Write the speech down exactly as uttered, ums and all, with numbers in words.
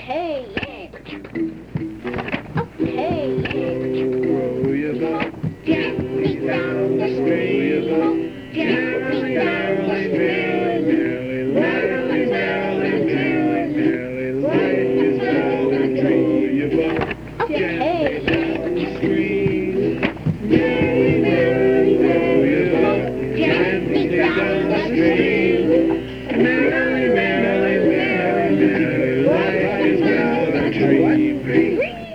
Okay, yeah. Okay, yeah. Roll your boat gently down the stream, gently down the stream. Merrily, merrily, merrily, merrily, merrily, life is but a dream. Roll your boat gently down the stream. Merrily, merrily, roll your boat gently down the stream. Merrily, merrily, merrily, merrily, life is but a dream.